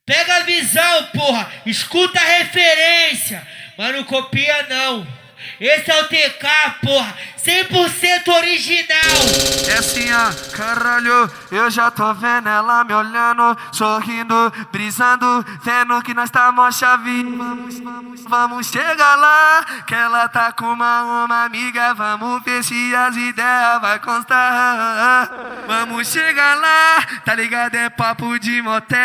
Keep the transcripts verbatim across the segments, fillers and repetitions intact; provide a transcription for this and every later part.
Pega a visão, porra. Escuta a referência. Mas não copia, não. Esse é o T K, porra. cem por cento original. É assim, ó, caralho, eu já tô vendo ela me olhando, sorrindo, brisando, vendo que nós tá mó chave. Vamos, vamos, vamos chegar lá, que ela tá com uma, uma amiga, vamos ver se as ideias vai constar. Vamos chegar lá, tá ligado? É papo de motel.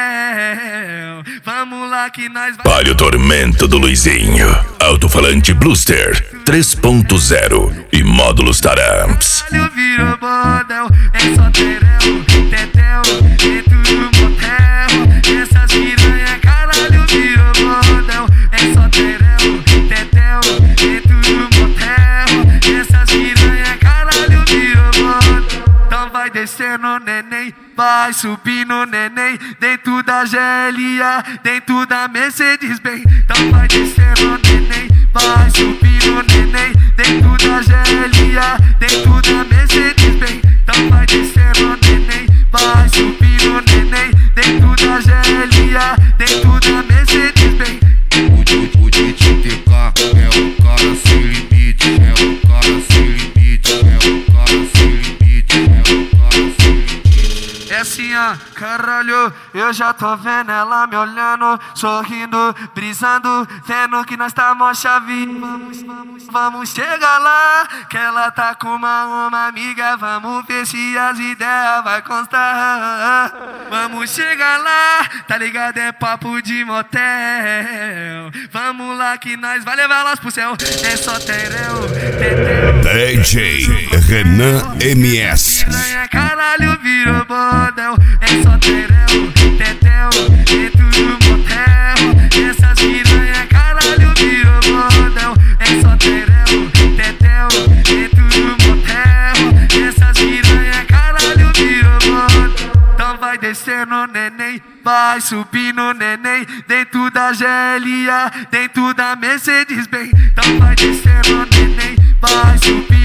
Vamos lá que nós vai... Olha o tormento do Luizinho. Alto-falante Bluster três ponto zero e módulos Taramps. Caralho, virou bordel, é só terel, tetel, dentro do motel. Essas piranha, caralho, virou bordel, é só terel, tetel, dentro do motel. Essas piranha, caralho, virou bordel. Então vai descendo, neném, vai subindo, neném, dentro da G L A, dentro da Mercedes-Benz. Então vai descendo, neném, vai subindo, neném, dentro da G L A, dentro da Mercedes-Benz. Então vai descendo, neném, vai subindo, neném, dentro da G L A, dentro da Mercedes-Benz. O, o, o D J T K é o cara sem limite, é o cara sem limite, é o cara sem limite, é o cara sem limite. É assim, ó, caralho, eu já tô vendo ela me olhando, sorrindo, brisando, vendo que nós tá mó chave. Vamos, vamos, vamos chegar lá, que ela tá com uma, uma amiga, vamos ver se as ideias vai constar. Vamos chegar lá, tá ligado? É papo de motel. Vamos lá que nós vai levar elas pro céu. É só tereu, tereu. D J Renan M S. Caralho, virou bordel, é só terel, tetel, dentro do motel. Essas piranha, caralho, virou bordel, é só terel, tetel, dentro do motel. Essas piranha, caralho, virou bordel. Então vai descendo, neném, vai subindo, neném, dentro da G L A, dentro da Mercedes-Benz. Então vai descendo, neném, vai subindo.